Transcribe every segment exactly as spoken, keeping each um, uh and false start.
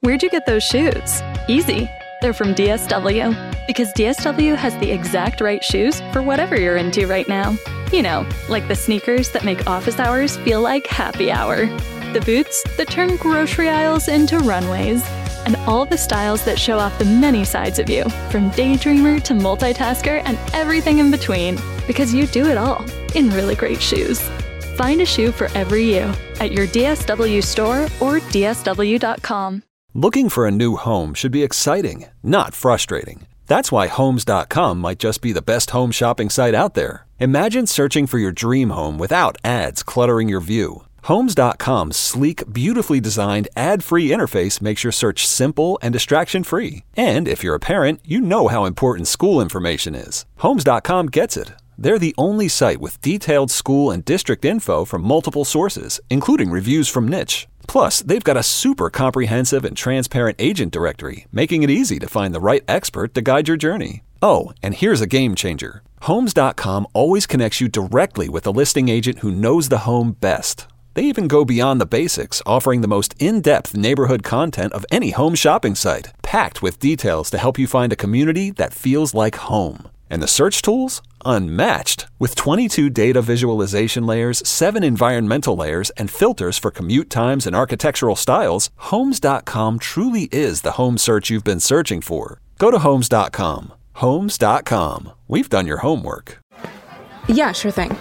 Where'd you get those shoes? Easy. They're from D S W. Because D S W has the exact right shoes for whatever you're into right now. You know, like the sneakers that make office hours feel like happy hour. The boots that turn grocery aisles into runways. And all the styles that show off the many sides of you, from daydreamer to multitasker and everything in between. Because you do it all in really great shoes. Find a shoe for every you at your D S W store or D S W dot com. Looking for a new home should be exciting, not frustrating. That's why Homes dot com might just be the best home shopping site out there. Imagine searching for your dream home without ads cluttering your view. Homes dot com's sleek, beautifully designed, ad-free interface makes your search simple and distraction-free. And if you're a parent, you know how important school information is. Homes dot com gets it. They're the only site with detailed school and district info from multiple sources, including reviews from Niche. Plus, they've got a super comprehensive and transparent agent directory, making it easy to find the right expert to guide your journey. Oh, and here's a game changer. Homes dot com always connects you directly with the listing agent who knows the home best. They even go beyond the basics, offering the most in-depth neighborhood content of any home shopping site, packed with details to help you find a community that feels like home. And the search tools? Unmatched. With twenty-two data visualization layers, seven environmental layers, and filters for commute times and architectural styles, Homes dot com truly is the home search you've been searching for. Go to Homes dot com. Homes dot com. We've done your homework. Yeah, sure thing.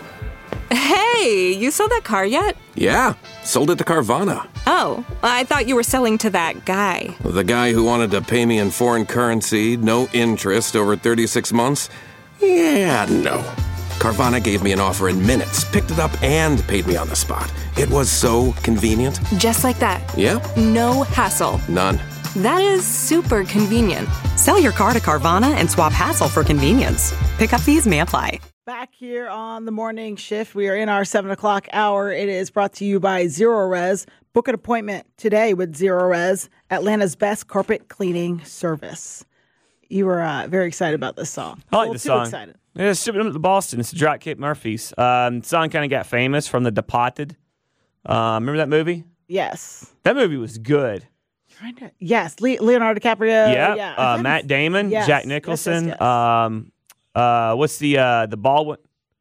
Hey, you sold that car yet? Yeah, sold it to Carvana. Oh, I thought you were selling to that guy. The guy who wanted to pay me in foreign currency, no interest, over thirty-six months? Yeah, no. Carvana gave me an offer in minutes, picked it up, and paid me on the spot. It was so convenient. Just like that. Yeah? No hassle. None. That is super convenient. Sell your car to Carvana and swap hassle for convenience. Pickup fees may apply. Back here on the morning shift, we are in our seven o'clock hour. It is brought to you by Zero Res. Book an appointment today with Zero Res, Atlanta's best carpet cleaning service. You were uh, very excited about this song. I like the the song. Excited. Yeah, it's shipping up to Boston. It's Dropkick Murphys. Um, the song kind of got famous from The Departed. Uh, remember that movie? Yes. That movie was good. Trying to, yes, Le- Leonardo DiCaprio. Yeah. yeah. Uh, Matt Damon, Yes, Jack yes, Nicholson. yes, yes. Um, uh, what's the uh, the Baldwin?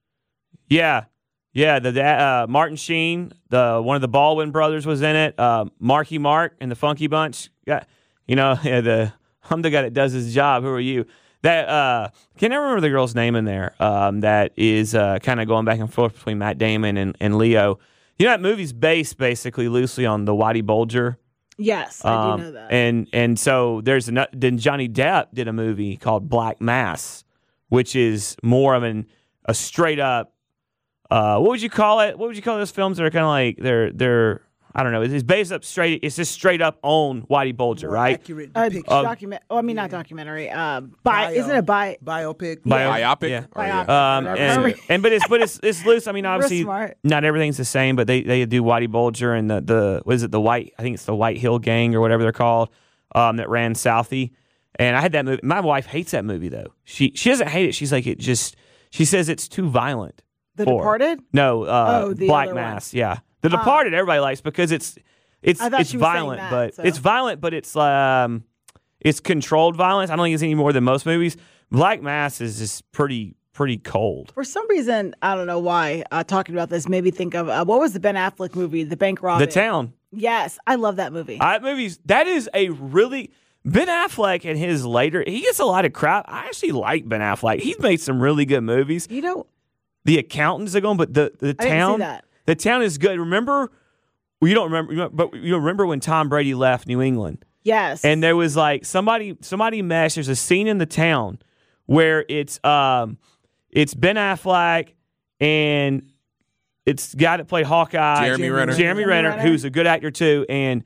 Yeah, yeah. The uh, Martin Sheen, the one of the Baldwin brothers was in it. Uh, Marky Mark and the Funky Bunch. Yeah, you know, yeah, the I'm the guy that does his job. Who are you? That uh, can never remember the girl's name in there. Um, that is uh, kind of going back and forth between Matt Damon and, and Leo. You know, that movie's based basically loosely on the Whitey Bulger. Yes, I Um, do know that. And and so there's an, then Johnny Depp did a movie called Black Mass, which is more of an a straight up. Uh, what would you call it? What would you call those films that are kind of like they're they're I don't know. It's based up straight. It's just straight up on Whitey Bulger, More right? accurate Uh, depiction. Um, document. Oh, I mean, not documentary. Uh, bi- Bio. isn't it bi? Biopic. Bio- Biopic? Yeah. Or, yeah. Biopic. Um, Whatever. and, and but it's but it's it's loose. I mean, Real obviously, smart. not everything's the same. But they, they do Whitey Bulger and the, the what is it? The White I think it's the White Hill Gang or whatever they're called. Um, that ran Southie, and I had that movie. My wife hates that movie though. She she doesn't hate it. She's like it just. She says it's too violent. The for her. Departed? No, uh, Oh, the Black other one. Mass. Yeah, The Departed. everybody likes because it's it's I thought it's she was saying violent, that, but so. it's violent, but it's um it's controlled violence. I don't think it's any more than most movies. Black Mass is just pretty pretty cold. For some reason, I don't know why, uh, talking about this made me think of, uh, what was the Ben Affleck movie, The Bank Robbery? The Town. Yes, I love that movie. That movie's that is a really Ben Affleck and his later he gets a lot of crap. I actually like Ben Affleck. He's made some really good movies. You know, The Accountant's a going, but the the I didn't see town that. the town is good. Remember, well, you don't remember, but you remember when Tom Brady left New England, yes. and there was like somebody somebody meshed. There's a scene in The Town where it's um it's Ben Affleck and it's the guy that played Hawkeye, Jeremy Renner. Jeremy Jeremy Renner, Renner. who's a good actor too, and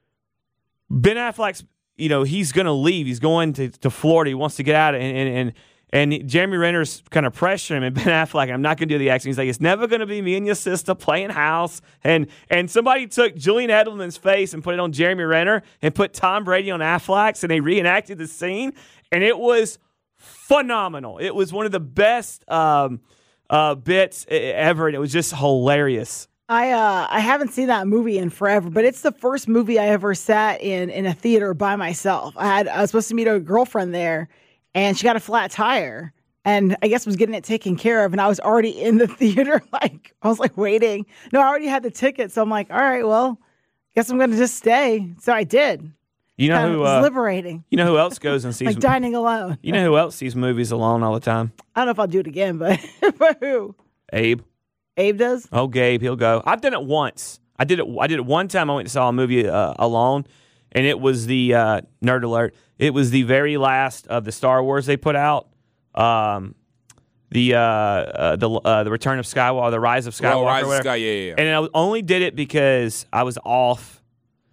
Ben Affleck's, you know, he's going to leave. He's going to, to Florida. He wants to get out. And and, and, and Jeremy Renner's kind of pressuring him. And Ben Affleck, I'm not going to do the action. He's like, it's never going to be me and your sister playing house. And and somebody took Julian Edelman's face and put it on Jeremy Renner and put Tom Brady on Affleck's, and they reenacted the scene. And it was phenomenal. It was one of the best um, uh, bits ever. And it was just hilarious. I uh, I haven't seen that movie in forever, but it's the first movie I ever sat in in a theater by myself. I had I was supposed to meet a girlfriend there, and she got a flat tire, and I guess was getting it taken care of, and I was already in the theater. Like I was like waiting. No, I already had the ticket, so I'm like, all right, well, guess I'm going to just stay. So I did. You know Kind who? of Uh, liberating. You know who else goes and sees Like dining alone. You know who else sees movies alone all the time? I don't know if I'll do it again, but but who? Abe. Abe does? Oh, Gabe, he'll go. I've done it once. I did it. I did it one time. I went and saw a movie uh, alone, and it was the uh, nerd alert. It was the very last of the Star Wars they put out. Um, the uh, uh, the uh, the Return of Skywalker, the Rise of Skywalker. Oh, Rise or of Sky, yeah, yeah, yeah. And I only did it because I was off,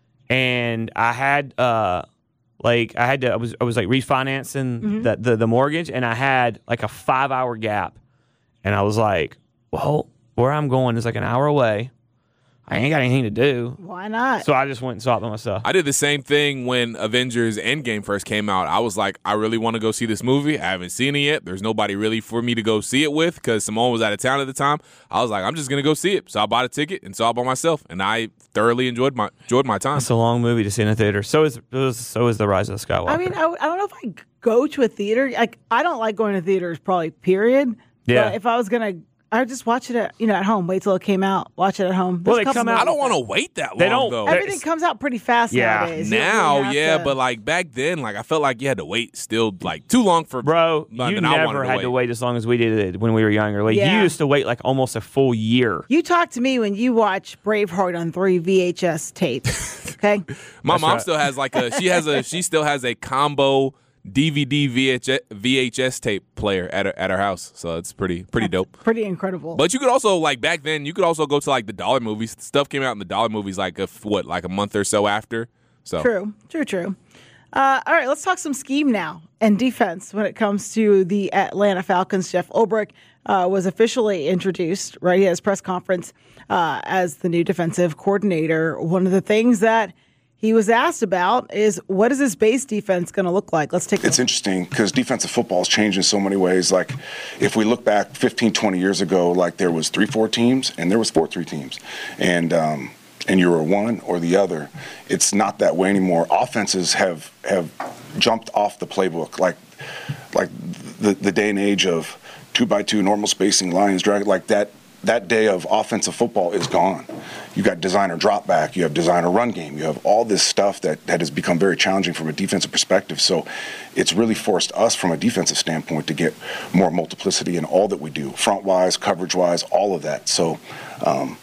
and I had uh, like I had to. I was I was like refinancing Mm-hmm. the, the the mortgage, and I had like a five hour gap, and I was like, well, where I'm going is like an hour away. I ain't got anything to do. Why not? So I just went and saw it by myself. I did the same thing when Avengers Endgame first came out. I was like, I really want to go see this movie. I haven't seen it yet. There's nobody really for me to go see it with because Simone was out of town at the time. I was like, I'm just going to go see it. So I bought a ticket and saw it by myself, and I thoroughly enjoyed my enjoyed my time. It's a long movie to see in a theater. So is so is the Rise of the Skywalker. I mean, I, I don't know if I go to a theater. Like, I don't like going to theaters, probably, period. Yeah. But if I was going to, I would just watch it at, you know, at home. Wait till it came out. Watch it at home. Well, There's a they couple come out- I don't movies want to wait that long, They don't- though. that- Everything comes out pretty fast Yeah. nowadays. You don't Now, really have yeah, to- but like back then, like I felt like you had to wait still like too long for Bro, But you then I never wanted to had wait. to wait as long as we did it when we were younger. Like Yeah. you used to wait like almost a full year. You talk to me when you watch Braveheart on three V H S tapes, okay? My That's mom right. still has like a she has a she still has a combo D V D V H S, V H S tape player at her, at her house, so it's pretty pretty dope. Pretty incredible. But you could also like back then you could also go to like the dollar movies. Stuff came out in the dollar movies like a f- what like a month or so after. So True, true, true. Uh, all right, let's talk some scheme now and defense when it comes to the Atlanta Falcons. Jeff Ulbrich uh, was officially introduced, right? He had his press conference uh, as the new defensive coordinator. One of the things that he was asked about is what is this base defense going to look like? Let's take a It's interesting because defensive football has changed in so many ways. Like if we look back fifteen, twenty years ago, like there was three four teams and there was four three teams. And um, and you were one or the other. It's not that way anymore. Offenses have have jumped off the playbook. Like like the, the day and age of two by two, normal spacing, Lions, drag, like that. That day of offensive football is gone. You got designer drop back, you have designer run game, you have all this stuff that, that has become very challenging from a defensive perspective. So it's really forced us from a defensive standpoint to get more multiplicity in all that we do, front-wise, coverage-wise, all of that. So um,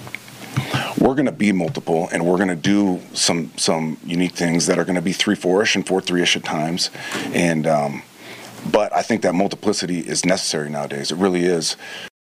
we're going to be multiple, and we're going to do some some unique things that are going to be three four-ish and four three-ish at times. And um, but I think that multiplicity is necessary nowadays. It really is.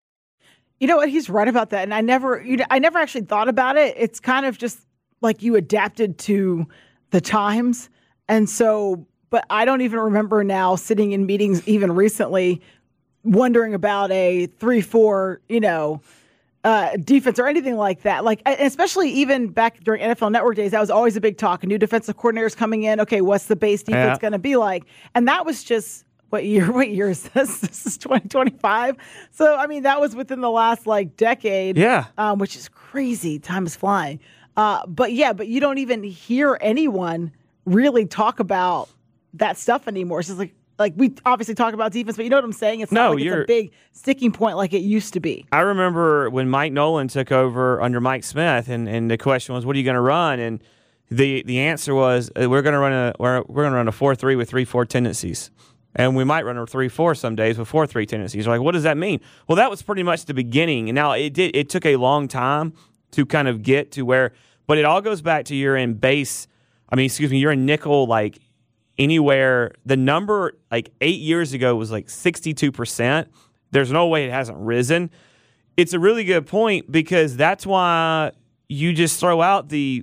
You know what? He's right about that, and I never, you know, I never actually thought about it. It's kind of just like you adapted to the times, and so. But I don't even remember now sitting in meetings even recently, wondering about a three-four, you know, uh, defense or anything like that. Like, especially even back during N F L Network days, that was always a big talk. New defensive coordinators coming in. Okay, what's the base defense Yeah. going to be like? And that was just. What year? What year is this? This is twenty twenty-five. So, I mean, that was within the last like decade. Yeah. Um, which is crazy. Time is flying. Uh, but yeah, but you don't even hear anyone really talk about that stuff anymore. It's just like, like we obviously talk about defense, but you know what I'm saying? It's No, not like it's you're- a big sticking point like it used to be. I remember when Mike Nolan took over under Mike Smith, and, and the question was, "What are you going to run?" And the the answer was, uh, "We're going to run a we're, we're going to run a four three with three four tendencies." And we might run a three four some days with four three tendencies. You're like, what does that mean? Well, that was pretty much the beginning. And now it did. It took a long time to kind of get to where, but it all goes back to you're in base. I mean, excuse me, you're in nickel like anywhere. The number like eight years ago was like sixty-two percent. There's no way it hasn't risen. It's a really good point because that's why you just throw out the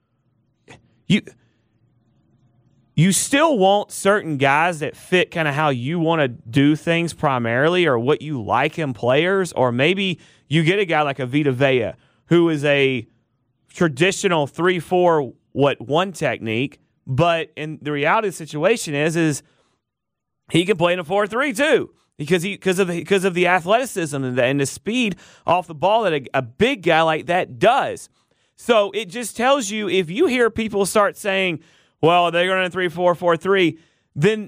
you. You still want certain guys that fit kind of how you want to do things primarily or what you like in players, or maybe you get a guy like a Vita Vea who is a traditional three four what one technique, but in the reality of the situation is is he can play in a four three too. because he because of because of the athleticism and the, and the speed off the ball that a, a big guy like that does. So it just tells you, if you hear people start saying, well, they're going to three four four three, then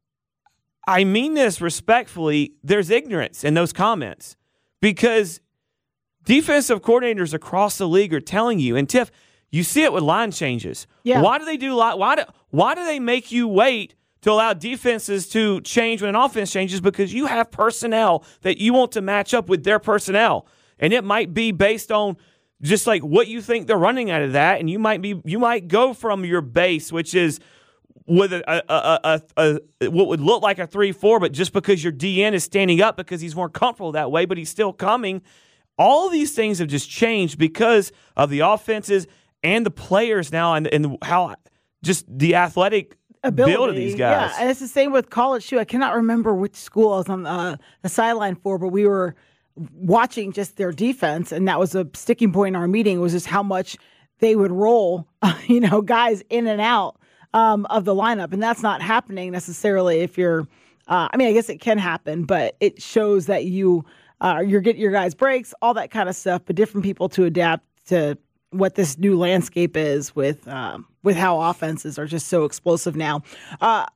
I mean this respectfully, there's ignorance in those comments, because defensive coordinators across the league are telling you, and Tiff, you see it with line changes. Yeah. Why do they do line? Why do why do they make you wait to allow defenses to change when an offense changes? Because you have personnel that you want to match up with their personnel, and it might be based on just like what you think they're running out of that, and you might be you might go from your base, which is with a, a, a, a, a what would look like a three four, but just because your D N is standing up because he's more comfortable that way, but he's still coming. All these things have just changed because of the offenses and the players now, and, and how just the athletic ability build of these guys. Yeah, and it's the same with college too. I cannot remember which school I was on uh, the sideline for, but we were watching just their defense, and that was a sticking point in our meeting, was just how much they would roll, uh, you know, guys in and out um, of the lineup, and that's not happening necessarily if you're. Uh, I mean, I guess it can happen, but it shows that you uh, you're getting your guys breaks, all that kind of stuff, but different people to adapt to what this new landscape is with um, with how offenses are just so explosive now. Uh,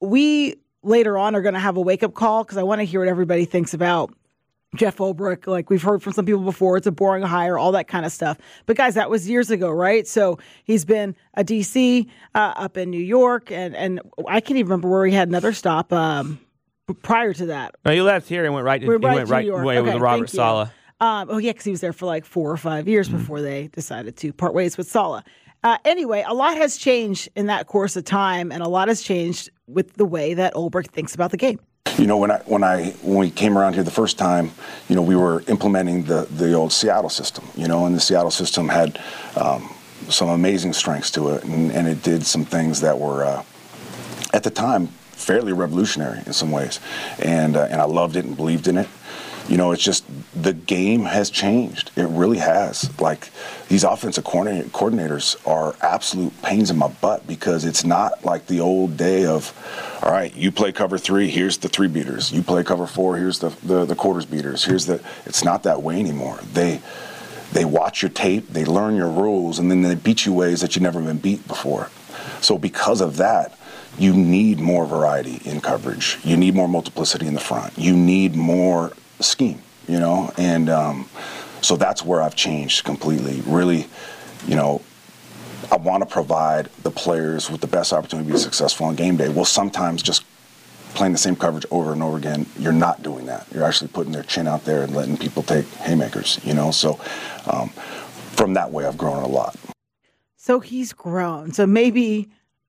we later on are going to have a wake up call, because I want to hear what everybody thinks about Jeff Ulbrich. Like we've heard from some people before, it's a boring hire, all that kind of stuff. But guys, that was years ago, right? So he's been a D C uh, up in New York, and and I can't even remember where he had another stop um, prior to that. No, he left here and went right. To, We're he right went to right New York. away Okay, with Robert thank you. Saleh. Um, oh, yeah, because he was there for like four or five years mm-hmm. before they decided to part ways with Saleh. Uh, anyway, a lot has changed in that course of time, and a lot has changed with the way that Ulbrich thinks about the game. You know, when I when I when we came around here the first time, you know, we were implementing the the old Seattle system. You know, and the Seattle system had um, some amazing strengths to it, and, and it did some things that were uh, at the time fairly revolutionary in some ways, and uh, and I loved it and believed in it. You know, it's just the game has changed. It really has. Like, these offensive coordinate, coordinators are absolute pains in my butt, because it's not like the old day of, all right, you play cover three, here's the three beaters. You play cover four, here's the, the, the quarters beaters. Here's the. It's not that way anymore. They they watch your tape, they learn your rules, and then they beat you ways that you've never been beat before. So because of that, you need more variety in coverage. You need more multiplicity in the front. You need more scheme, you know, and um, so that's where I've changed completely. Really, you know, I want to provide the players with the best opportunity to be successful on game day. Well, sometimes just playing the same coverage over and over again, you're not doing that. You're actually putting their chin out there and letting people take haymakers, you know. So um, from that way, I've grown a lot. So he's grown. So maybe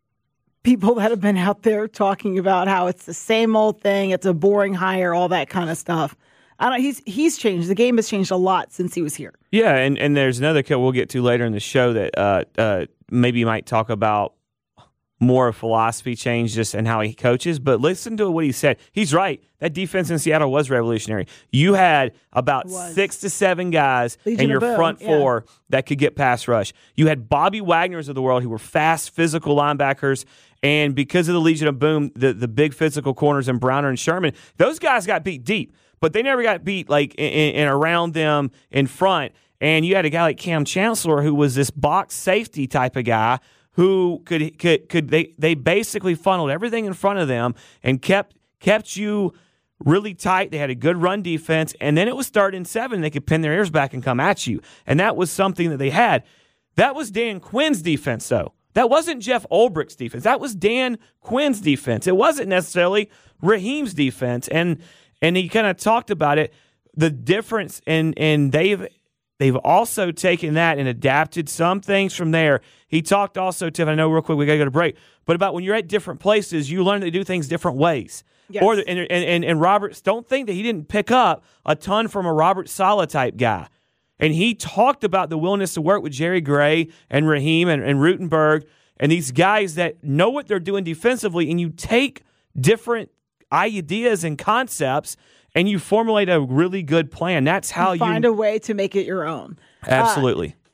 people that have been out there talking about how it's the same old thing, it's a boring hire, all that kind of stuff. I don't. He's he's changed. The game has changed a lot since he was here. Yeah, and, and there's another kid we'll get to later in the show that uh, uh, maybe might talk about more of philosophy change just and how he coaches. But listen to what he said. He's right. That defense in Seattle was revolutionary. You had about six to seven guys Legion in your Boom, front yeah. four that could get pass rush. You had Bobby Wagner's of the world who were fast, physical linebackers. And because of the Legion of Boom, the, the big physical corners in Browner and Sherman, those guys got beat deep. But they never got beat like in, in around them in front. And you had a guy like Cam Chancellor, who was this box safety type of guy, who could could could they they basically funneled everything in front of them and kept kept you really tight. They had a good run defense, and then it was third and seven. They could pin their ears back and come at you, and that was something that they had. That was Dan Quinn's defense, though. That wasn't Jeff Ulbrich's defense. That was Dan Quinn's defense. It wasn't necessarily Raheem's defense, and. And he kind of talked about it, the difference, and and they've they've also taken that and adapted some things from there. He talked also, Tiff, I know real quick we got to go to break, but about when you're at different places, you learn to do things different ways. Yes. Or the, and, and and Robert, don't think that he didn't pick up a ton from a Robert Saleh type guy. And he talked about the willingness to work with Jerry Gray and Raheem and, and Rutenberg and these guys that know what they're doing defensively, and you take different ideas and concepts and you formulate a really good plan. That's how you find you a way to make it your own. Absolutely. Uh,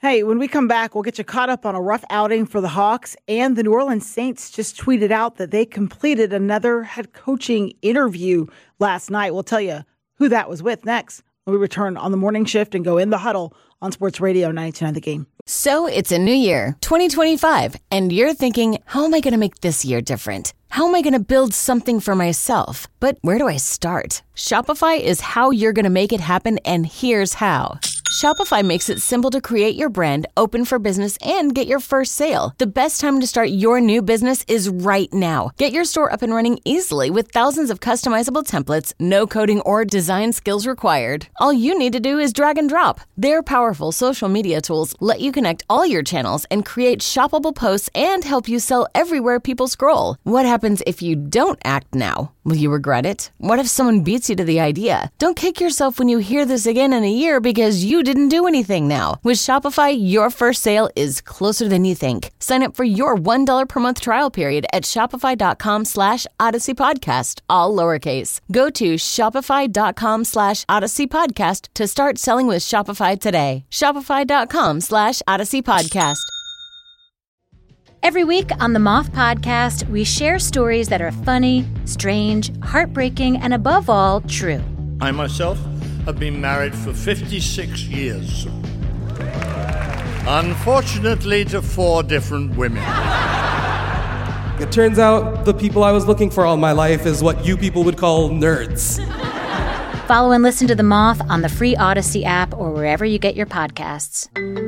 Hey, when we come back, we'll get you caught up on a rough outing for the Hawks. And the New Orleans Saints just tweeted out that they completed another head coaching interview last night. We'll tell you who that was with next when we return on the morning shift and go in the huddle on Sports Radio ninety-two point nine The Game. So it's a new year, twenty twenty-five, and you're thinking, how am I going to make this year different? How am I going to build something for myself? But where do I start? Shopify is how you're going to make it happen, and here's how. Shopify makes it simple to create your brand, open for business, and get your first sale. The best time to start your new business is right now. Get your store up and running easily with thousands of customizable templates, no coding or design skills required. All you need to do is drag and drop. Their powerful social media tools let you connect all your channels and create shoppable posts and help you sell everywhere people scroll. What happens if you don't act now? Will you regret it? What if someone beats you to the idea? Don't kick yourself when you hear this again in a year because you didn't do anything now. With Shopify, your first sale is closer than you think. Sign up for your one dollar per month trial period at shopify.com slash Odyssey Podcast, all lowercase. Go to shopify.com slash Odyssey Podcast to start selling with Shopify today. Shopify.com slash Odyssey Podcast. Every week on the Moth Podcast, we share stories that are funny, strange, heartbreaking, and above all, true. I myself have been married for fifty-six years. Unfortunately, to four different women. It turns out the people I was looking for all my life is what you people would call nerds. Follow and listen to The Moth on the free Odyssey app or wherever you get your podcasts.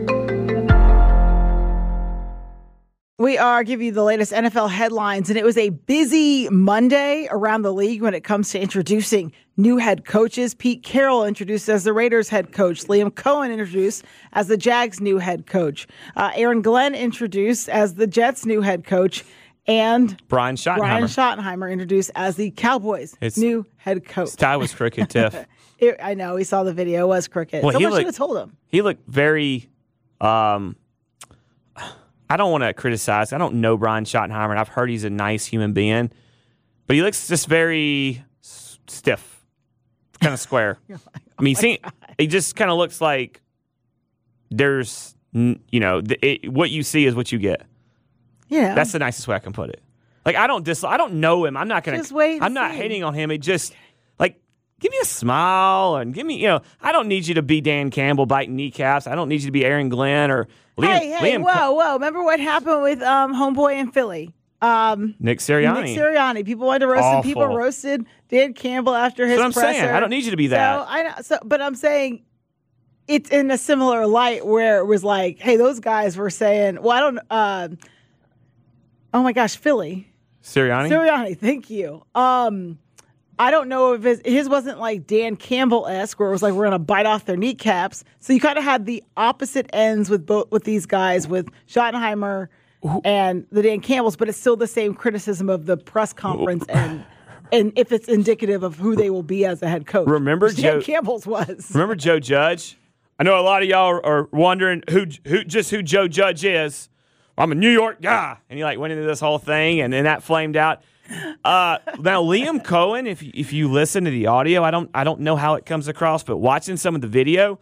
We are giving you the latest N F L headlines, and it was a busy Monday around the league when it comes to introducing new head coaches. Pete Carroll introduced as the Raiders head coach. Liam Cohen introduced as the Jags' new head coach. Uh, Aaron Glenn introduced as the Jets' new head coach. And Brian Schottenheimer. Brian Schottenheimer introduced as the Cowboys' His, new head coach. His tie was crooked, Tiff. it, I know. We saw the video. It was crooked. Well, Someone looked, should have told him. He looked very... Um, I don't want to criticize. I don't know Brian Schottenheimer, and I've heard he's a nice human being. But he looks just very s- stiff, kind of square. Like, oh I mean, see, he just kind of looks like there's, you know, the, it, what you see is what you get. Yeah, that's the nicest way I can put it. Like I don't dis, I don't know him. I'm not gonna. Just wait and I'm not see. hating on him. It just like give me a smile and give me, you know. I don't need you to be Dan Campbell biting kneecaps. I don't need you to be Aaron Glenn or Liam. Hey, hey, Liam whoa, whoa! Remember what happened with um, Homeboy in Philly? Um, Nick Sirianni. Nick Sirianni. People wanted to roast him. People roasted Dan Campbell after his That's what I'm presser. saying. I don't need you to be that. So I know. So, but I'm saying it's in a similar light where it was like, hey, those guys were saying, well, I don't. Uh, oh my gosh, Philly. Sirianni. Sirianni. Thank you. Um, I don't know if his, his wasn't like Dan Campbell-esque where it was like we're going to bite off their kneecaps. So you kind of had the opposite ends with both with these guys, with Schottenheimer and the Dan Campbells, but it's still the same criticism of the press conference and and if it's indicative of who they will be as a head coach. Remember Dan Joe Campbell's was. Remember Joe Judge? I know a lot of y'all are wondering who who just who Joe Judge is. I'm a New York guy, and he like went into this whole thing, and then that flamed out. Uh, now Liam Cohen, if if you listen to the audio, I don't I don't know how it comes across, but watching some of the video,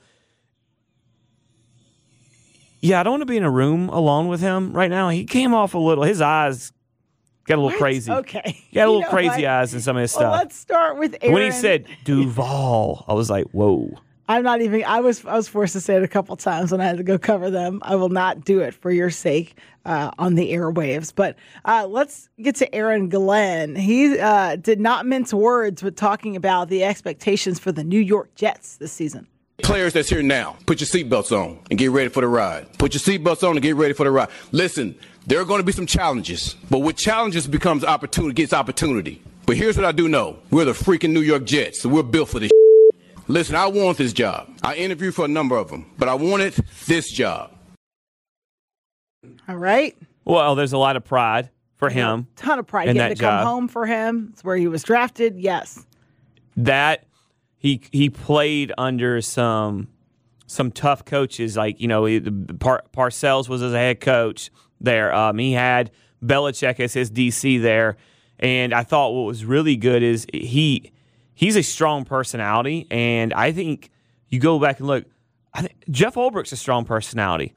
yeah, I don't want to be in a room alone with him right now. He came off a little, his eyes got a little What? crazy. Okay. He got a You little know crazy what? eyes in some of his Well, stuff. let's start with Aaron. When he said Duval, I was like, whoa. I'm not even. I was. I was forced to say it a couple times when I had to go cover them. I will not do it for your sake uh, on the airwaves. But uh, let's get to Aaron Glenn. He uh, did not mince words with talking about the expectations for the New York Jets this season. Players that's here now, put your seatbelts on and get ready for the ride. Put your seatbelts on and get ready for the ride. Listen, there are going to be some challenges, but with challenges becomes opportunity, gets opportunity. But here's what I do know: we're the freaking New York Jets, so we're built for this. Listen, I want this job. I interviewed for a number of them, but I wanted this job. All right. Well, there's a lot of pride for him. Ton of pride. in Getting that to come job. home for him. It's where he was drafted. Yes. That he he played under some some tough coaches, like, you know, he- the Par, Parcells was his head coach there. Um, he had Belichick as his D C there, and I thought what was really good is he he's a strong personality, and I think you go back and look. I think Jeff Ulbricht's a strong personality,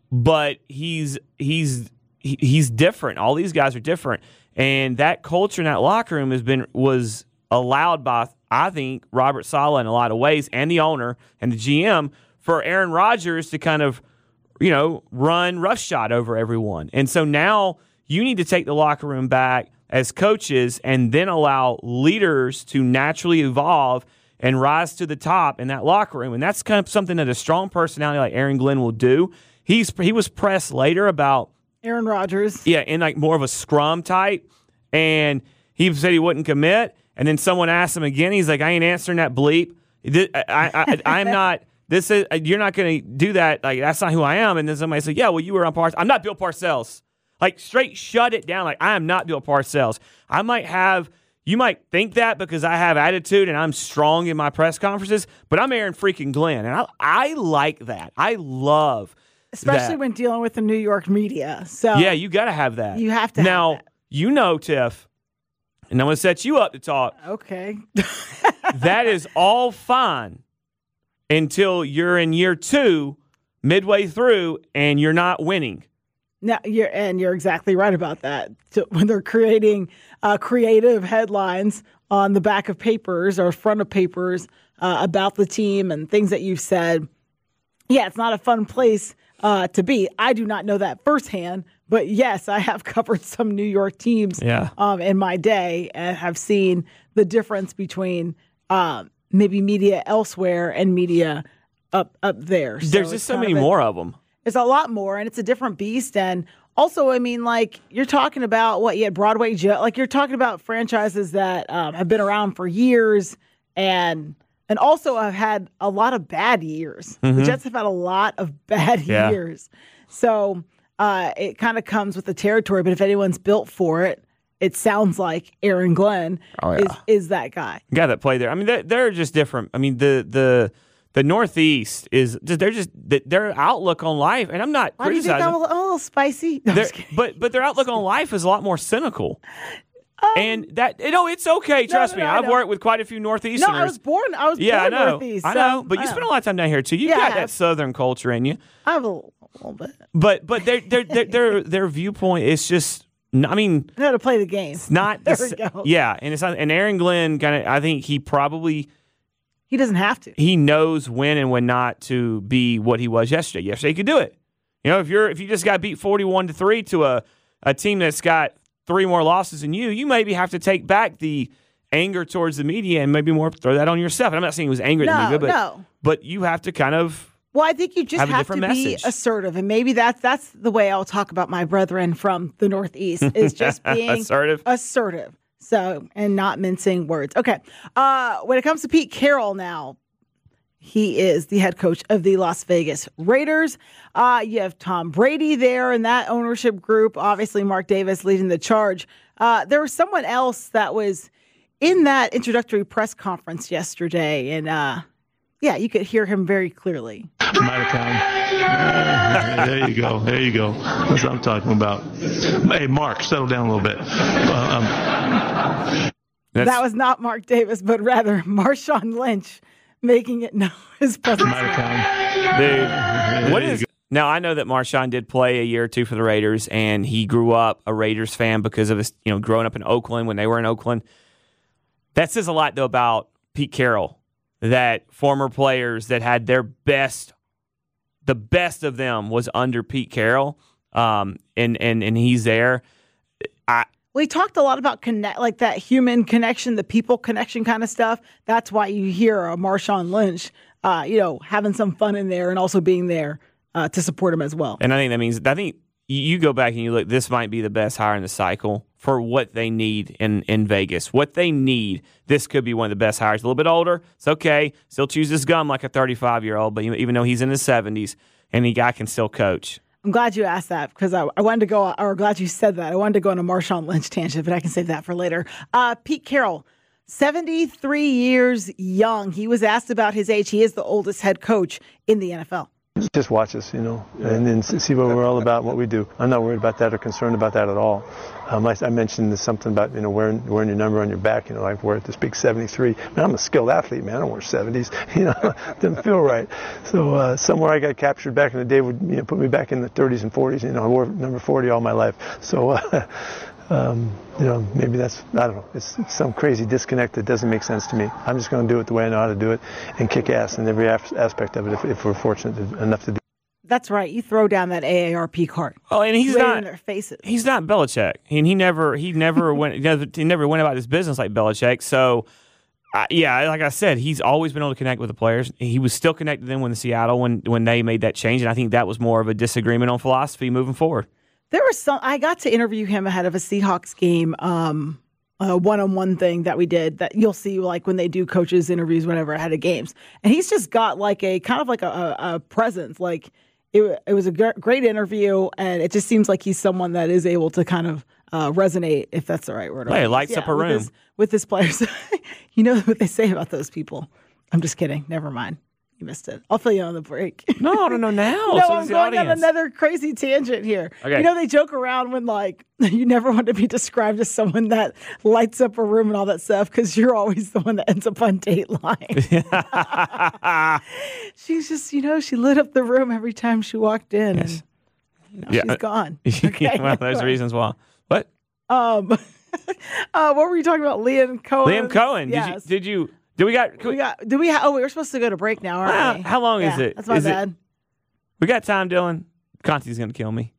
but he's he's he, he's different. All these guys are different, and that culture in that locker room has been was allowed by, I think, Robert Saleh in a lot of ways, and the owner and the G M, for Aaron Rodgers to kind of, you know, run roughshod over everyone. And so now you need to take the locker room back as coaches and then allow leaders to naturally evolve and rise to the top in that locker room. And that's kind of something that a strong personality like Aaron Glenn will do. He's He was pressed later about Aaron Rodgers. Yeah, in like more of a scrum type. And he said he wouldn't commit. And then someone asked him again. He's like, I ain't answering that bleep. I, I, I, I'm not. This is you're not going to do that. Like, that's not who I am. And then somebody said, yeah, well, you were on Parcells. I'm not Bill Parcells. Like, straight shut it down. Like, I am not Bill Parcells. I might have, you might think that because I have attitude and I'm strong in my press conferences, but I'm Aaron freaking Glenn. And I, I like that. I love Especially that. when dealing with the New York media. So yeah, you got to have that. You have to now, have that. You know, Tiff, and I'm going to set you up to talk. Okay. That is all fine until you're in year two, midway through, and you're not winning. No, you're and you're exactly right about that. So when they're creating uh, creative headlines on the back of papers or front of papers uh, about the team and things that you've said, yeah, it's not a fun place uh, to be. I do not know that firsthand, but yes, I have covered some New York teams yeah. um, in my day and have seen the difference between um, maybe media elsewhere and media up up there. So There's just so many more of them. It's a lot more, and it's a different beast. And also, I mean, like, you're talking about what you had Broadway Joe. Like, you're talking about franchises that um, have been around for years and and also have had a lot of bad years. Mm-hmm. The Jets have had a lot of bad yeah. years. So uh, it kind of comes with the territory. But if anyone's built for it, it sounds like Aaron Glenn oh, yeah. is, is that guy. Guy that played there. I mean, they're, they're just different. I mean, the the the Northeast is they're just their outlook on life, and I'm not Why do you criticizing. think I'm a, I'm a little spicy? No, but but their outlook on life is a lot more cynical. Um, and that you know, it's okay. Trust no, no, me, no, I've worked with quite a few Northeasterners. No, I was born. I was yeah, born I know. Northeast. I know, so, but you I spend know. a lot of time down here too. You Yeah, got I that have. Southern culture in you. I have a little, a little bit. But but their their their their their viewpoint is just. I mean, I know how to play the game. It's not. There the, we go. Yeah, and it's not, and Aaron Glenn kind of. I think he probably. He doesn't have to. He knows when and when not to be what he was yesterday. Yesterday he could do it. You know, if you're if you just got beat forty-one to three to a, a team that's got three more losses than you, you maybe have to take back the anger towards the media and maybe more throw that on yourself. And I'm not saying he was angry at No, the media, but no. but you have to kind of Well, I think you just have have, a different to message. be assertive, and maybe that's that's the way I'll talk about my brethren from the Northeast is just being Assertive. assertive. So, and not mincing words. Okay. Uh, when it comes to Pete Carroll now, he is the head coach of the Las Vegas Raiders. Uh, you have Tom Brady there in that ownership group. Obviously, Mark Davis leading the charge. Uh, there was someone else that was in that introductory press conference yesterday, and uh, yeah, you could hear him very clearly. Uh, there you go. There you go. That's what I'm talking about. Hey, Mark, settle down a little bit. Uh, um, that was not Mark Davis, but rather Marshawn Lynch making it known his presence. Dude, what is now? I know that Marshawn did play a year or two for the Raiders, and he grew up a Raiders fan because of his, you know, growing up in Oakland when they were in Oakland. That says a lot, though, about Pete Carroll. That former players that had their best, the best of them was under Pete Carroll, um, and and and he's there. I. Well, he talked a lot about connect, like that human connection, the people connection kind of stuff. That's why you hear a Marshawn Lynch, uh, you know, having some fun in there and also being there uh, to support him as well. And I think that means I think you go back and you look. This might be the best hire in the cycle for what they need in, in Vegas. What they need. This could be one of the best hires. A little bit older. It's okay. Still chews his gum like a thirty-five year old, but even though he's in his seventies, and the guy can still coach. I'm glad you asked that because I, I wanted to go, or glad you said that. I wanted to go on a Marshawn Lynch tangent, but I can save that for later. Uh, Pete Carroll, seventy-three years young. He was asked about his age. He is the oldest head coach in the N F L. Just watch us, you know, and then see what we're all about, what we do. I'm not worried about that or concerned about that at all. Um, I, I mentioned something about, you know, wearing wearing your number on your back. You know, I wear this big seventy-three. Man, I'm a skilled athlete, man. I don't wear seventies. You know, it doesn't feel right. So uh, somewhere I got captured back in the day would, you know, put me back in the thirties and forties. You know, I wore number forty all my life. So, uh, um, you know, maybe that's, I don't know, it's some crazy disconnect that doesn't make sense to me. I'm just going to do it the way I know how to do it and kick ass in every aspect of it if, if we're fortunate enough to do. That's right. You throw down that A A R P card. Oh, and he's Right not in their faces. He's not Belichick, and he never he never went he never, he never went about his business like Belichick. So, uh, yeah, like I said, he's always been able to connect with the players. He was still connected to them when Seattle when when they made that change, and I think that was more of a disagreement on philosophy moving forward. There was some. I got to interview him ahead of a Seahawks game, um, a one-on-one thing that we did. That you'll see, like when they do coaches interviews, whenever ahead of games, and he's just got like a kind of like a, a, a presence. Like it, it was a g- great interview, and it just seems like he's someone that is able to kind of uh, resonate, if that's the right word. Hey, lights yeah, up a with room his, with his players. You know what they say about those people. I'm just kidding. Never mind. You missed it. I'll fill you on the break. No, I don't know now. No, So I'm does the going on audience. another crazy tangent here. Okay. You know, they joke around when, like, you never want to be described as someone that lights up a room and all that stuff because you're always the one that ends up on Dateline. She's just, you know, she lit up the room every time she walked in. Yes. And now Yeah. she's gone. Okay. Well, there's reasons why. What? Um, uh, what were you talking about? Liam Cohen? Liam Cohen. Yes. Did you? Did you? Did we got? we got, do we ha- oh, we were supposed to go to break now, aren't How, we? how long is Yeah, it? That's my Is it- bad. We got time, Dylan. Conti's gonna kill me.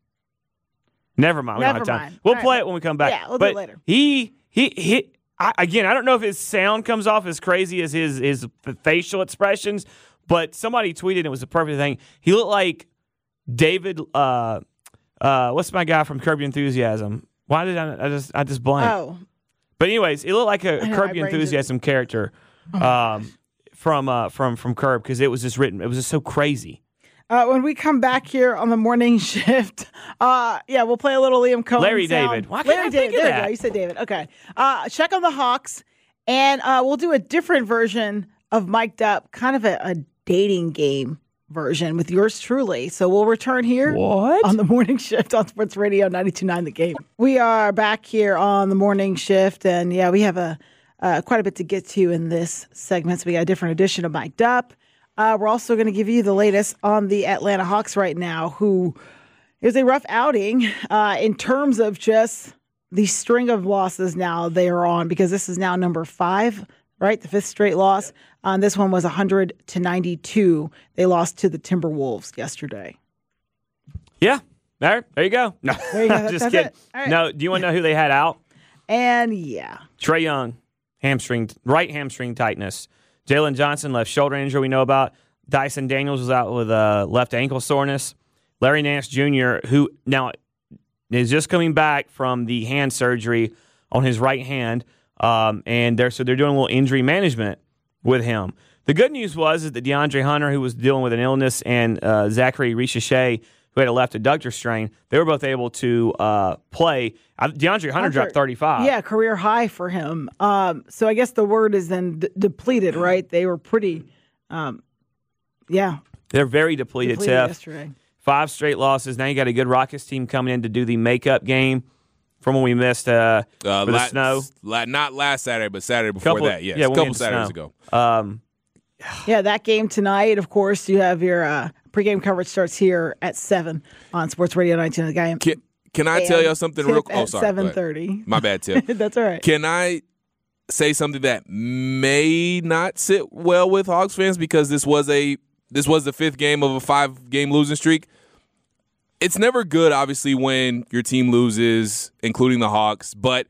Never mind. We Never don't have time. mind. We'll All play right. it when we come back. Yeah, we'll do but it later. He he he. I, again, I don't know if his sound comes off as crazy as his his facial expressions, but somebody tweeted it was the perfect thing. He looked like David. Uh, uh, what's my guy from Curb Your Enthusiasm? Why did I, I just I just blank? Oh. But anyways, he looked like a, I know, Curb my Your brain Enthusiasm character um, from uh, from from Curb because it was just written. It was just so crazy. Uh, when we come back here on the morning shift, uh, yeah, we'll play a little Liam Cohen Larry sound. David. Why can't Larry I David. think of There you that? go. You said David. Okay. Uh, check on the Hawks, and uh, we'll do a different version of Mic'd Up, kind of a, a dating game version with yours truly. So we'll return here what? on the morning shift on Sports Radio ninety-two point nine The Game. We are back here on the morning shift, and yeah, we have a uh, quite a bit to get to in this segment. So we got a different edition of Mic'd Up. Uh, we're also going to give you the latest on the Atlanta Hawks right now, who is a rough outing uh, in terms of just the string of losses now they are on, because this is now number five, right? The fifth straight loss. Um, this one was one hundred to ninety-two. They lost to the Timberwolves yesterday. Yeah. There, there you go. No, There you go. That's- just that's kidding. it. All right. No, do you want to know who they had out? And yeah, Trae Young, hamstring, right hamstring tightness. Jalen Johnson, left shoulder injury we know about. Dyson Daniels was out with uh, left ankle soreness. Larry Nance Junior, who now is just coming back from the hand surgery on his right hand, um, and they're so they're doing a little injury management with him. The good news was is that DeAndre Hunter, who was dealing with an illness, and uh, Zachary Richichet, who had a left adductor strain, they were both able to uh, play. Uh, DeAndre Hunter, Hunter- dropped thirty-five. yeah, career high for him. Um, so I guess the word is then d- depleted, right? They were pretty, um, yeah, They're very depleted, depleted Tiff. yesterday. Five straight losses. Now you got a good Rockets team coming in to do the makeup game from when we missed uh, Uh, for the la- snow. La- not last Saturday, but Saturday before Couple- that. Yes, yeah, a when we couple had Saturdays snow. ago. Um, Yeah, that game tonight, of course, you have your uh, pregame coverage starts here at seven on Sports Radio nineteen. The game. Can, can I tell y'all something real quick? Oh, sorry. go ahead. seven thirty. My bad, Tiff. That's all right. Can I say something that may not sit well with Hawks fans because this was a this was the fifth game of a five game losing streak? It's never good, obviously, when your team loses, including the Hawks, but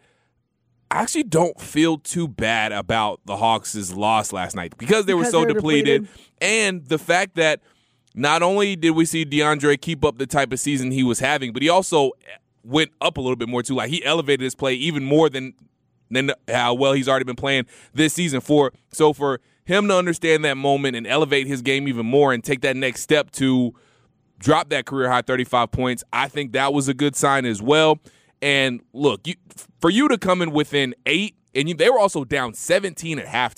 I actually don't feel too bad about the Hawks' loss last night because they were Because so they were depleted. depleted. And the fact that not only did we see DeAndre keep up the type of season he was having, but he also went up a little bit more too. Like he elevated his play even more than than how well he's already been playing this season. For so for him to understand that moment and elevate his game even more and take that next step to drop that career high thirty-five points, I think that was a good sign as well. And look, you, for you to come in within eight, and you, they were also down seventeen at halftime.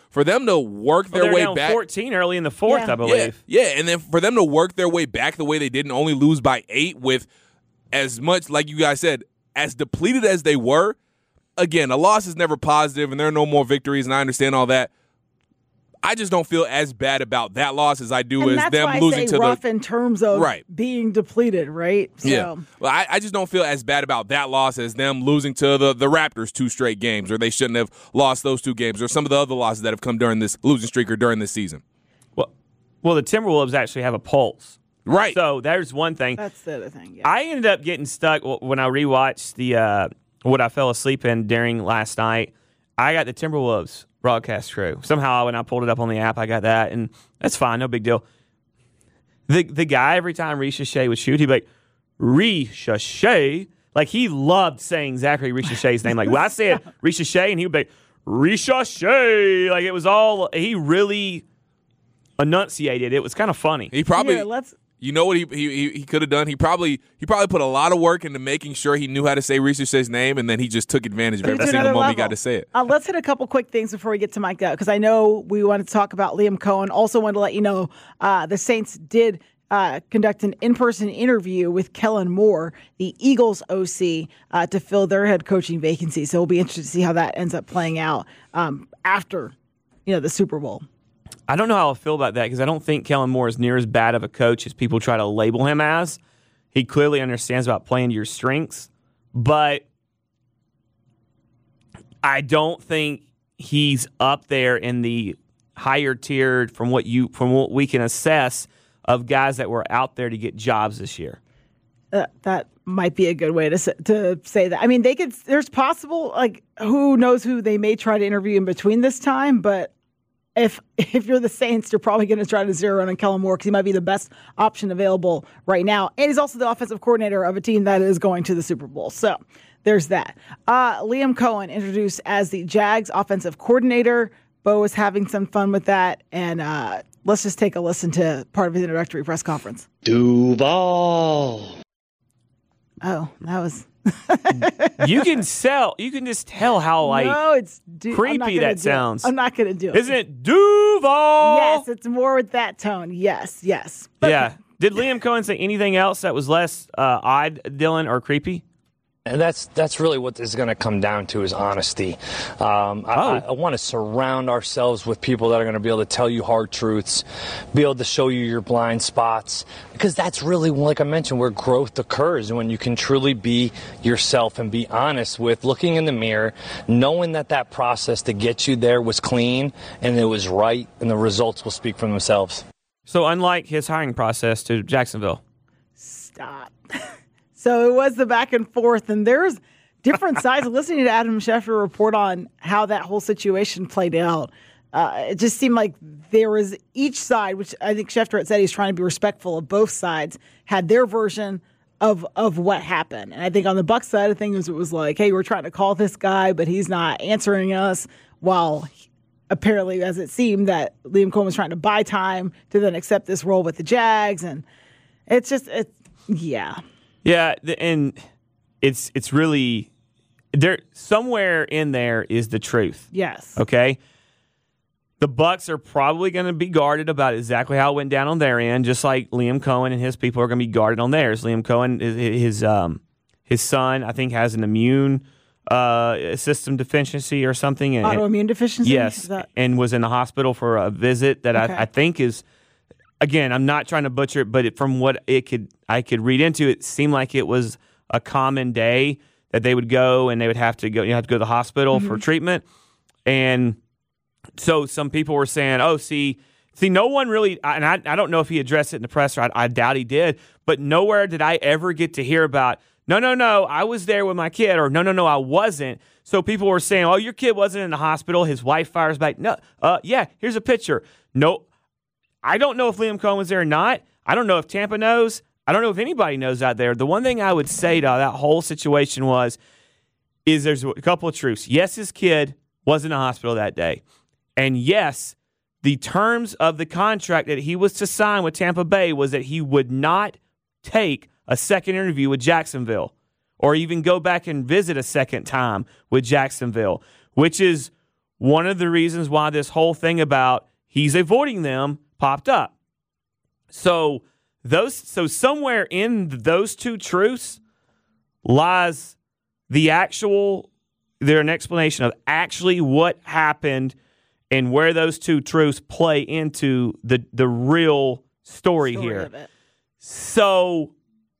for them to work their well, way down back. fourteen early in the fourth, Yeah. I believe. Yeah, yeah, and then for them to work their way back the way they did and only lose by eight with as much, like you guys said, as depleted as they were. Again, a loss is never positive, and there are no more victories, and I understand all that. I just don't feel as bad about that loss as I do and as that's them why losing I say to rough the in terms of right. being depleted, right? So. Yeah. Well, I, I just don't feel as bad about that loss as them losing to the, the Raptors two straight games, or they shouldn't have lost those two games, or some of the other losses that have come during this losing streak or during this season. Well, well, the Timberwolves actually have a pulse. Right. So there's one thing. That's the other thing, yeah. I ended up getting stuck when I rewatched the uh, what I fell asleep in during last night. I got the Timberwolves broadcast crew. Somehow when I pulled it up on the app, I got that, and that's fine, no big deal. The the guy, every time Ricochet would shoot, he'd be like, Ricochet. Like, he loved saying Zachary Ricochet's name. Like, when I said Ricochet, and he would be like, Ricochet. Like, it was all, he really enunciated. It was kind of funny. He probably, Here, let's, you know what he he, he could have done? He probably he probably put a lot of work into making sure he knew how to say Ricochet's name, and then he just took advantage of every to single another moment he level. got to say it. Uh, let's hit a couple quick things before we get to Mike, because I know we wanted to talk about Liam Cohen. Also wanted to let you know uh, the Saints did uh, conduct an in-person interview with Kellen Moore, the Eagles O C, uh, to fill their head coaching vacancy. So we'll be interested to see how that ends up playing out um, after, you know, the Super Bowl. I don't know how I feel about that because I don't think Kellen Moore is near as bad of a coach as people try to label him as. He clearly understands about playing to your strengths, but I don't think he's up there in the higher tiered from what you from what we can assess of guys that were out there to get jobs this year. Uh, that might be a good way to say, to say that. I mean, they could. There's possible, like, who knows who they may try to interview in between this time, but if if you're the Saints, you're probably going to try to zero in on Kellen Moore because he might be the best option available right now. And he's also the offensive coordinator of a team that is going to the Super Bowl. So there's that. Uh, Liam Cohen introduced as the Jags offensive coordinator. Bo is having some fun with that. And uh, let's just take a listen to part of his introductory press conference. Duval. Oh, that was... You can sell. You can just tell how like no, it's du- creepy that sounds. It. I'm not going to do it. Isn't it Duval? Yes, it's more with that tone. Yes, yes. But, yeah. Did Liam Cohen say anything else that was less uh, odd, Dylan, or creepy? And that's that's really what this is going to come down to is honesty. Um, I, oh. I, I want to surround ourselves with people that are going to be able to tell you hard truths, be able to show you your blind spots, because that's really, like I mentioned, where growth occurs, when you can truly be yourself and be honest with looking in the mirror, knowing that that process to get you there was clean and it was right, and the results will speak for themselves. So unlike his hiring process to Jacksonville. Stop. So it was the back and forth, and there's different sides. Listening to Adam Schefter report on how that whole situation played out, uh, it just seemed like there was each side, which I think Schefter had said he's trying to be respectful of both sides, had their version of of what happened. And I think on the Bucs side of things, it was like, hey, we're trying to call this guy, but he's not answering us, while he, apparently, as it seemed, that Liam Cohen was trying to buy time to then accept this role with the Jags. And it's just, it's, yeah. Yeah, and it's it's really there. Somewhere in there is the truth. Yes. Okay. The Bucs are probably going to be guarded about exactly how it went down on their end, just like Liam Cohen and his people are going to be guarded on theirs. Liam Cohen, his um, his son, I think, has an immune uh, system deficiency or something. Autoimmune deficiency. Yes, that- and was in the hospital for a visit that Okay. I, I think is. Again, I'm not trying to butcher it, but it, from what it could, I could read into it, seemed like it was a common day that they would go and they would have to go. You have to go to the hospital Mm-hmm. for treatment, and so some people were saying, "Oh, see, see, no one really." And I, I don't know if he addressed it in the press, or I, I doubt he did. But nowhere did I ever get to hear about. No, no, no, I was there with my kid, or no, no, no, I wasn't. So people were saying, "Oh, your kid wasn't in the hospital." His wife fires back, "No, uh, yeah, here's a picture." No. I don't know if Liam Cohen was there or not. I don't know if Tampa knows. I don't know if anybody knows out there. The one thing I would say to that whole situation was, is there's a couple of truths. Yes, his kid was in the hospital that day. And yes, the terms of the contract that he was to sign with Tampa Bay was that he would not take a second interview with Jacksonville or even go back and visit a second time with Jacksonville, which is one of the reasons why this whole thing about he's avoiding them popped up. So those, so somewhere in those two truths lies the actual, there an explanation of actually what happened and where those two truths play into the the real story, story here. So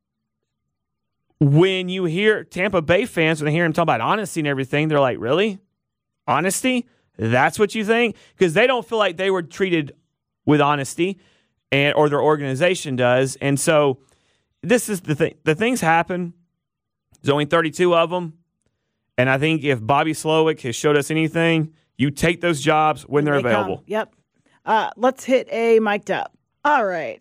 when you hear Tampa Bay fans, when they hear him talk about honesty and everything, they're like, really? Honesty? That's what you think? Because they don't feel like they were treated with honesty, and or their organization does. And so this is the thing. The things happen. There's only thirty-two of them. And I think if Bobby Slowick has showed us anything, you take those jobs when they're they available. Come. Yep. Uh, let's hit a mic'd up. All right.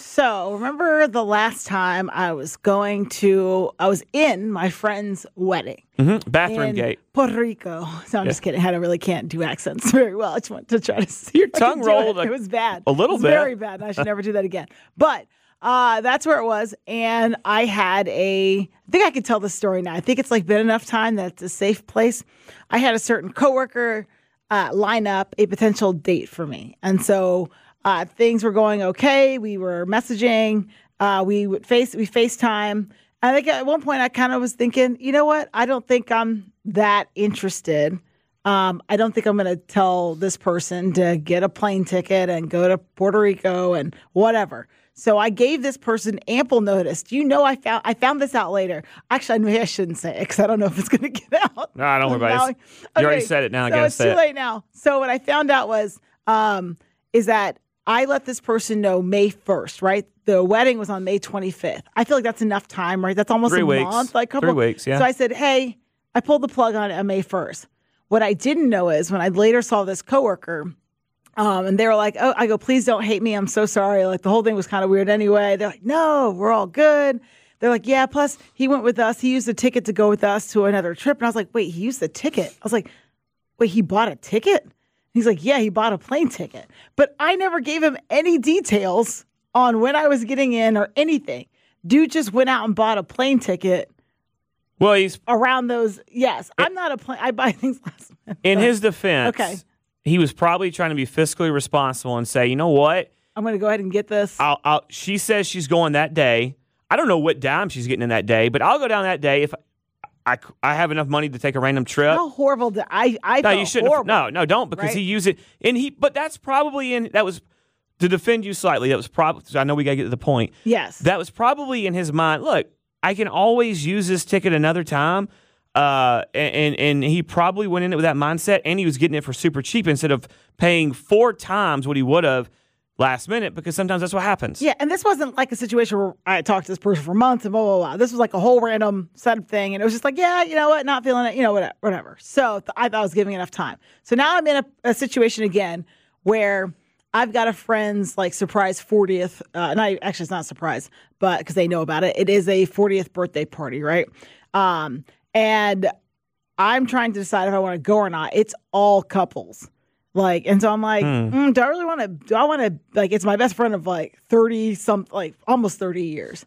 So remember the last time I was going to, I was in my friend's wedding. Mm-hmm. Bathroom in gate. Puerto Rico. So I'm yeah. just kidding. I really can't do accents very well. I just want to try to see. Your tongue rolled. It. it was bad. A little it was bit. Very bad. And I should never do that again. But uh, that's where it was. And I had a, I think I could tell the story now. I think it's like been enough time that it's a safe place. I had a certain coworker uh, line up a potential date for me. And so Uh, things were going okay. We were messaging. Uh, we would face we FaceTime. I think at one point I kind of was thinking, you know what? I don't think I'm that interested. Um, I don't think I'm going to tell this person to get a plane ticket and go to Puerto Rico and whatever. So I gave this person ample notice. Do you know I found I found this out later? Actually, maybe I shouldn't say it because I don't know if it's going to get out. No, don't worry about it. You okay, already said it. Now I so got to it's say too it. late now. So what I found out was um, is that I let this person know May first, right? The wedding was on May twenty-fifth. I feel like that's enough time, right? That's almost Three a weeks. month. Like couple, Three weeks, yeah. So I said, hey, I pulled the plug on it on May first. What I didn't know is when I later saw this coworker, um, and they were like, oh, I go, please don't hate me. I'm so sorry. Like the whole thing was kind of weird anyway. They're like, no, we're all good. They're like, yeah, plus he went with us. He used a ticket to go with us to another trip. And I was like, wait, he used the ticket? I was like, wait, he bought a ticket? He's like, yeah, he bought a plane ticket. But I never gave him any details on when I was getting in or anything. Dude just went out and bought a plane ticket. Well, he's around those. Yes, it, I'm not a plane. I buy things last minute. In his defense, okay, he was probably trying to be fiscally responsible and say, you know what? I'm going to go ahead and get this. I'll, I'll, she says she's going that day. I don't know what dime she's getting in that day, but I'll go down that day if I, I have enough money to take a random trip. How horrible! Did I I no, felt you shouldn't. horrible, no, no, don't because right? he used it and he. But that's probably in that was to defend you slightly. That was probably. I know we got to get to the point. Yes, that was probably in his mind. Look, I can always use this ticket another time. Uh, and and he probably went in it with that mindset, and he was getting it for super cheap instead of paying four times what he would have last minute, because sometimes that's what happens. Yeah, and this wasn't like a situation where I talked to this person for months and blah, blah, blah. This was like a whole random set of thing, and it was just like, yeah, you know what, not feeling it, you know, whatever. whatever. So th- I thought I was giving enough time. So now I'm in a, a situation again where I've got a friend's like surprise fortieth, uh, and I actually it's not a surprise, but because they know about it, it is a fortieth birthday party, right? Um, and I'm trying to decide if I want to go or not. It's all couples. Like, and so I'm like, Hmm. mm, do I really want to, do I want to, like, it's my best friend of like thirty some, like almost thirty years.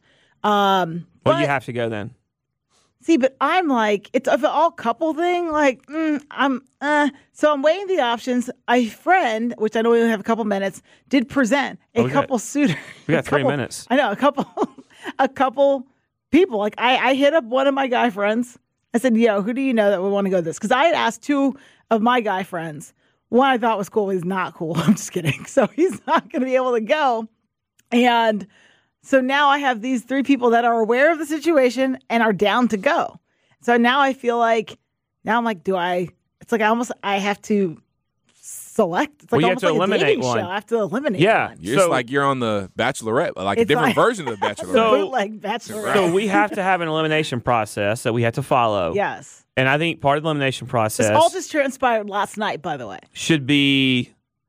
Um, Well, but, you have to go then. see, but I'm like, it's an all couple thing. Like, mm, I'm, uh, so I'm weighing the options. A friend, which I know we only have a couple minutes, did present a Oh, we got- couple suitor. we got a three couple- minutes. I know, a couple, a couple people. Like, I, I hit up one of my guy friends. I said, yo, who do you know that would want to go to this? Because I had asked two of my guy friends. One I thought was cool. He's not cool. I'm just kidding. So he's not going to be able to go. And so now I have these three people that are aware of the situation and are down to go. So now I feel like, now I'm like, do I, it's like I almost, I have to select. It's like Well, you have almost to like eliminate a dating one. show. I have to eliminate Yeah. one. You're just like you're on the Bachelorette, like a It's different like- version of the Bachelorette. So- Bootleg Bachelorette. So we have to have an elimination process that we have to follow. Yes. And I think part of the elimination process This all just transpired last night, by the way. should be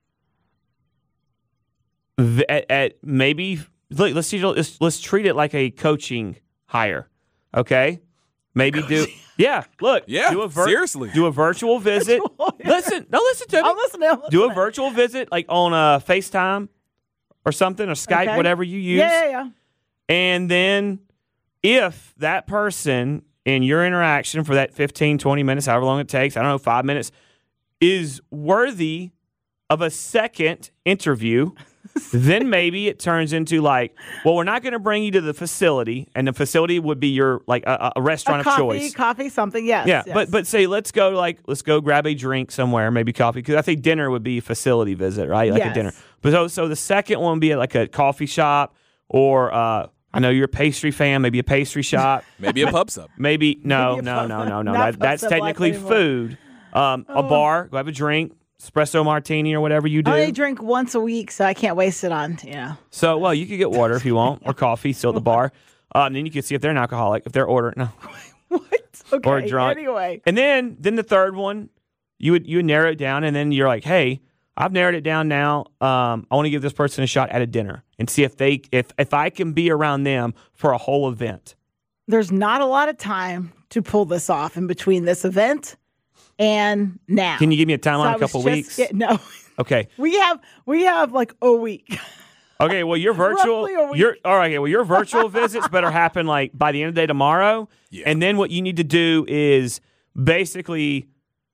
th- at, at maybe look, let's see, let's, let's treat it like a coaching hire. Okay, maybe do yeah. Look, Yeah, do a vir- seriously. do a virtual visit. Listen, no, listen to me. I'm listening. I'm Do a listening. virtual visit like on a FaceTime or something or Skype, Okay. whatever you use. Yeah, yeah, yeah. And then if that person in your interaction for that fifteen, twenty minutes, however long it takes, I don't know, five minutes, is worthy of a second interview, then maybe it turns into like, well, we're not going to bring you to the facility, and the facility would be your like a, a restaurant a of coffee, choice. Coffee, something, yes. Yeah, yes. but but say let's go like let's go grab a drink somewhere, maybe coffee, because I think dinner would be a facility visit, right? Like yes. a dinner. But so so the second one would be at like a coffee shop, or uh, I know you're a pastry fan, maybe a pastry shop, maybe a pub sub, maybe no Maybe a no pub no sub. no no Not that, that's pub sub life technically anymore. food. Um, Oh. A bar, go have a drink, espresso martini or whatever you do. I only drink once a week, so I can't waste it on, you know. So, well, you could get water if you want, or coffee still at the bar. Um, then you can see if they're an alcoholic, if they're ordering, no, Okay, or drunk. anyway. And then, then the third one, you would you would narrow it down, and then you're like, hey, I've narrowed it down now. Um, I want to give this person a shot at a dinner and see if they if if I can be around them for a whole event. There's not a lot of time to pull this off in between this event and now. Can you give me a timeline? So I a was couple just weeks? get- no. Okay. We have we have like a week. Okay, well, your virtual, Roughly a week. your all right. Well, your virtual visits better happen like by the end of the day tomorrow. Yeah. And then what you need to do is basically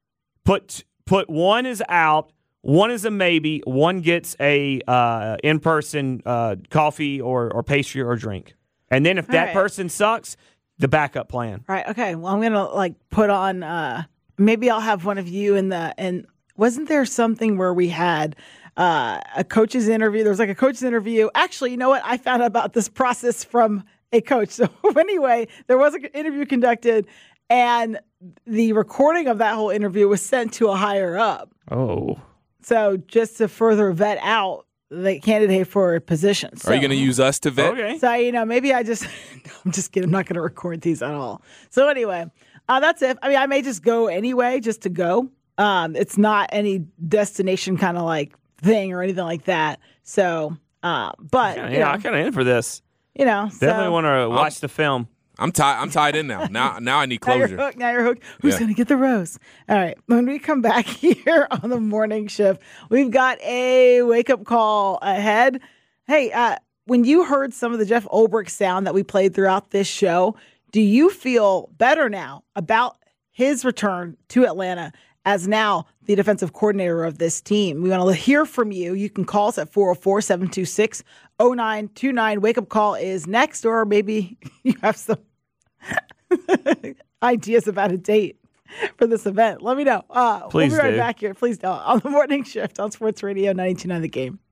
put put one is out, one is a maybe, one gets a uh, in person uh, coffee or or pastry or drink, and then if All that right. person sucks, the backup plan. Right. Okay. Well, I'm gonna like put on. Uh, maybe I'll have one of you in the. And wasn't there something where we had uh, a coach's interview? There was like a coach's interview. Actually, you know what? I found out about this process from a coach. So anyway, there was an interview conducted, and the recording of that whole interview was sent to a higher up. Oh. So just to further vet out the candidate for a position. So, Are you going to use us to vet? Okay. So, you know, maybe I just, I'm just kidding. I'm not going to record these at all. So anyway, uh, that's it. I mean, I may just go anyway, just to go. Um, it's not any destination kind of like thing or anything like that. So, uh, but, Yeah, you yeah know, I'm kind of in for this. you know, Definitely so, want to watch the film. I'm tied. I'm tied in now. Now, now I need Now you're closure. hooked. Now you're hooked. Who's Yeah. going to get the rose? All right. When we come back here on the morning shift, we've got a wake up call ahead. Hey, uh, when you heard some of the Jeff Ulbrich sound that we played throughout this show, do you feel better now about his return to Atlanta as now the defensive coordinator of this team? We want to hear from you. You can call us at four oh four, seven two six, oh nine two nine. Wake up call is next, or maybe you have some ideas about a date for this event. Let me know. Uh, Please we'll be right do. back here. Please don't. On the morning shift on Sports Radio ninety-two point nine The Game.